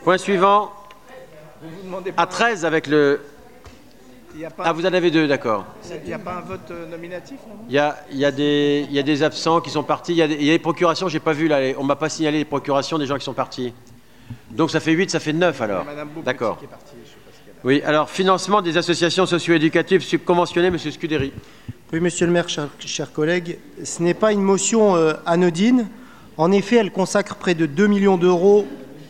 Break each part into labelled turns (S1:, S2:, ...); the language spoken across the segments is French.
S1: Point suivant. À 13 avec le... Ah, vous en avez deux, d'accord.
S2: Il n'y a pas un vote nominatif, non?
S1: Il y a des absents qui sont partis. Il y a des procurations, j'ai pas vu là. On m'a pas signalé les procurations des gens qui sont partis. Donc ça fait 8, ça fait 9 alors. D'accord. Oui, alors financement des associations socio-éducatives subconventionnées, M. Scuderi.
S2: Oui, Monsieur le maire, chers collègues, ce n'est pas une motion anodine. En effet, elle consacre près de 2 millions d'euros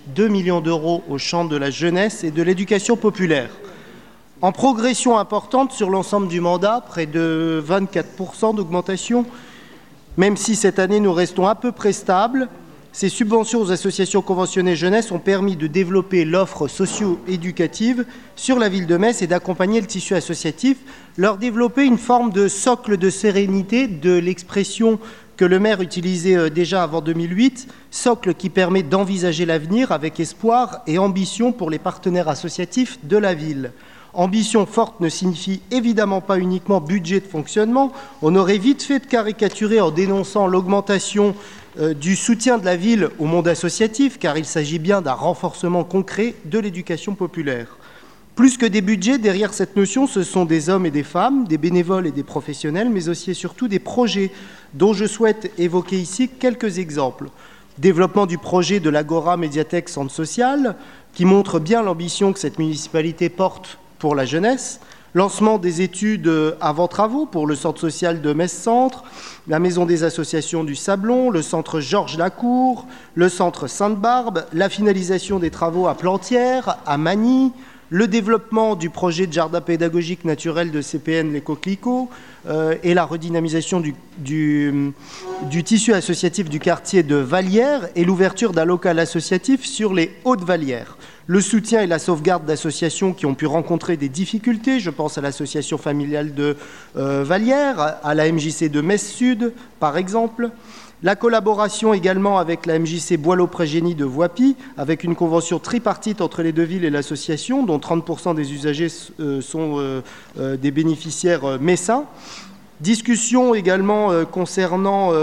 S2: au champ de la jeunesse et de l'éducation populaire. En progression importante sur l'ensemble du mandat, près de 24% d'augmentation, même si cette année nous restons à peu près stables. Ces subventions aux associations conventionnées jeunesse ont permis de développer l'offre socio-éducative sur la ville de Metz et d'accompagner le tissu associatif, leur développer une forme de socle de sérénité, de l'expression que le maire utilisait déjà avant 2008, socle qui permet d'envisager l'avenir avec espoir et ambition pour les partenaires associatifs de la ville. Ambition forte ne signifie évidemment pas uniquement budget de fonctionnement. On aurait vite fait de caricaturer en dénonçant l'augmentation du soutien de la ville au monde associatif, car il s'agit bien d'un renforcement concret de l'éducation populaire. Plus que des budgets, derrière cette notion, ce sont des hommes et des femmes, des bénévoles et des professionnels, mais aussi et surtout des projets dont je souhaite évoquer ici quelques exemples. Développement du projet de l'Agora Médiathèque Centre Social, qui montre bien l'ambition que cette municipalité porte pour la jeunesse, lancement des études avant travaux pour le centre social de Metz-Centre, la maison des associations du Sablon, le centre Georges Lacour, le centre Sainte-Barbe, la finalisation des travaux à Plantières, à Magny, le développement du projet de jardin pédagogique naturel de CPN Les Coquelicots et la redynamisation du tissu associatif du quartier de Vallières et l'ouverture d'un local associatif sur les Hautes-Vallières. Le soutien et la sauvegarde d'associations qui ont pu rencontrer des difficultés, je pense à l'association familiale de Vallières, à la MJC de Metz-Sud, par exemple. La collaboration également avec la MJC Boileau-Prégénie de Voipy, avec une convention tripartite entre les deux villes et l'association, dont 30% des usagers sont des bénéficiaires messins. Discussion également concernant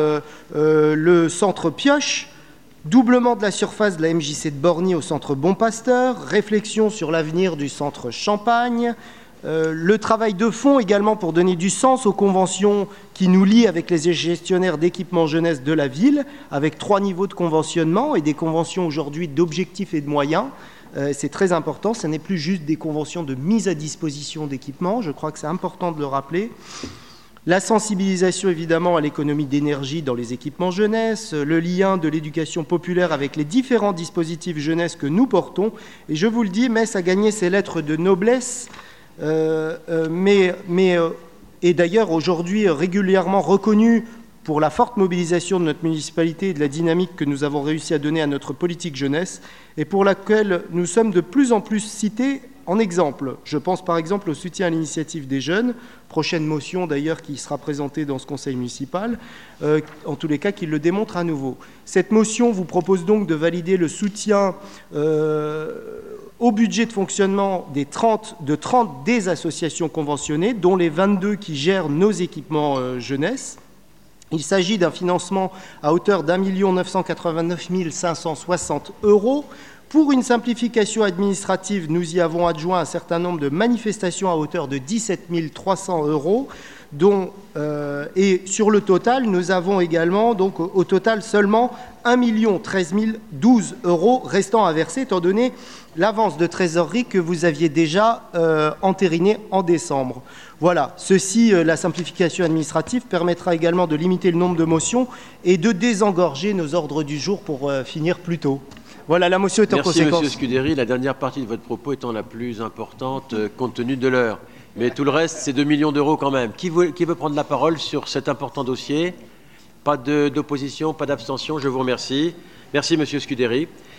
S2: le centre Pioche, doublement de la surface de la MJC de Borny au centre Bon Pasteur, réflexion sur l'avenir du centre Champagne, le travail de fond également pour donner du sens aux conventions qui nous lient avec les gestionnaires d'équipements jeunesse de la ville, avec 3 niveaux de conventionnement et des conventions aujourd'hui d'objectifs et de moyens. C'est très important, ce n'est plus juste des conventions de mise à disposition d'équipements, je crois que c'est important de le rappeler. La sensibilisation évidemment à l'économie d'énergie dans les équipements jeunesse, le lien de l'éducation populaire avec les différents dispositifs jeunesse que nous portons. Et je vous le dis, Metz a gagné ses lettres de noblesse, et d'ailleurs aujourd'hui régulièrement reconnu pour la forte mobilisation de notre municipalité et de la dynamique que nous avons réussi à donner à notre politique jeunesse et pour laquelle nous sommes de plus en plus cités en exemple. Je pense par exemple au soutien à l'initiative des jeunes, prochaine motion d'ailleurs qui sera présentée dans ce conseil municipal, en tous les cas qui le démontre à nouveau. Cette motion vous propose donc de valider le soutien au budget de fonctionnement de 30 des associations conventionnées, dont les 22 qui gèrent nos équipements jeunesse. Il s'agit d'un financement à hauteur d'1 989 560 €. Pour une simplification administrative, nous y avons adjoint un certain nombre de manifestations à hauteur de 17 300 €, et sur le total, nous avons également, donc au total seulement 1 013 012 € restant à verser, étant donné l'avance de trésorerie que vous aviez déjà entérinée en décembre. Voilà, la simplification administrative permettra également de limiter le nombre de motions et de désengorger nos ordres du jour pour finir plus tôt. Voilà, la motion est en conséquence.
S1: Merci, M. Scuderi. La dernière partie de votre propos étant la plus importante compte tenu de l'heure. Mais tout le reste, c'est 2 millions d'euros quand même. Qui veut prendre la parole sur cet important dossier? Pas d'opposition, pas d'abstention, je vous remercie. Merci, M. Scuderi.